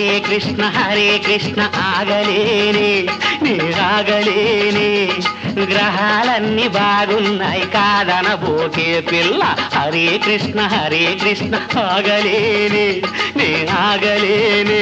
హరే కృష్ణ ఆగలేనే నే ఆగలేనే గ్రహాలన్నీ బాగున్నాయి కాదనబోకే పిల్ల హరే కృష్ణ ఆగలేనే నే ఆగలేనే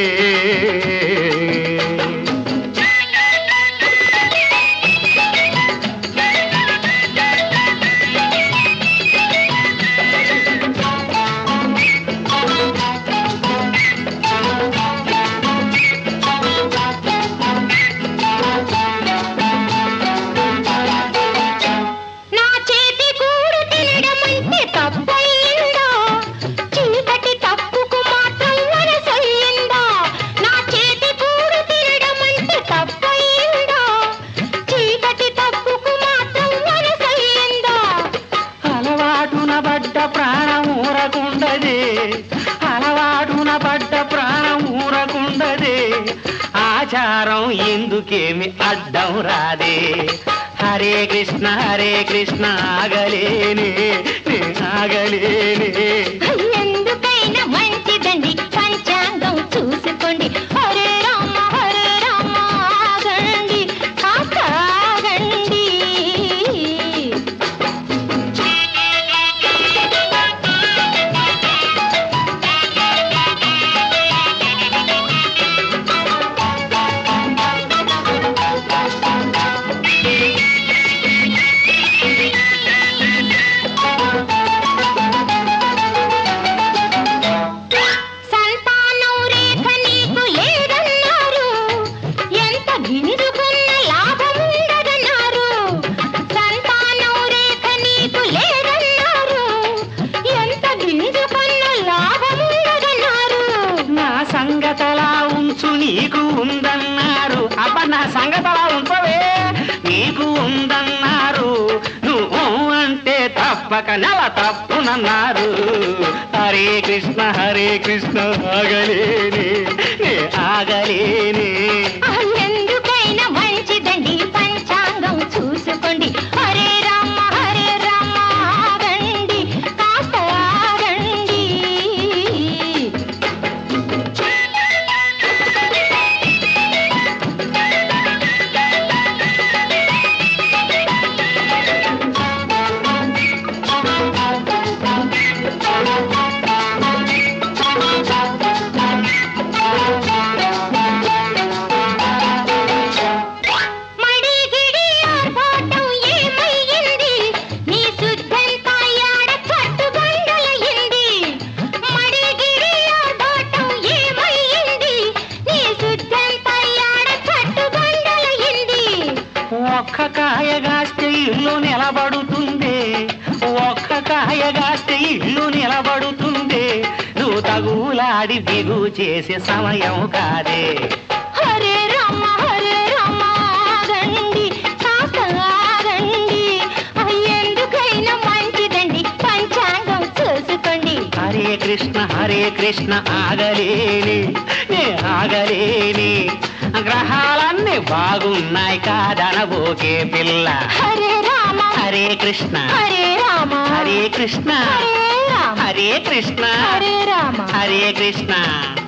అలవాటున పడ్డ ప్రాణం ఊరకుండదే ఆచారం ఎందుకేమి అడ్డం రాదే హరే కృష్ణ ఆగలేనే ఆగలేనే ఎందుకైనా మంచిదండి పంచాంగం చూసుకోండి హరే రామ ఆగండి కాస్త ఆగండి సంగతలా ఉంచు నీకు ఉందన్నారు అబ్బ నా సంగతలా ఉంచవే నీకు ఉందన్నారు నువ్వు అంటే తప్పక నెల తప్పునన్నారు హరే కృష్ణ ఆగలేనే ఆగలేనే ఎందుకైనా మంచిదండి పంచాంగం చూసుకోండి హరే రామ ఆగండి కాస్త ఆగండి ఒక్క కాయగాస్తే ఇల్లు నిలబడుతుంది ఒక్క కాయగాస్తే ఇల్లు నిలబడుతుంది నువ్వు తగులాడి బిగు చేసే సమయం కాదే హరే రామ ఆగండి కాస్త ఆగండి ఎందుకైనా మంచిదండి పంచాంగం చూసుకోండి హరే కృష్ణ ఆగలేని ఆగలేని గ్రహాలన్నీ బాగున్నాయి కాదనబోకే పిల్ల హరే రామ హరే కృష్ణ హరే రామ హరే కృష్ణ హరే రామ హరే కృష్ణ హరే రామ హరే కృష్ణ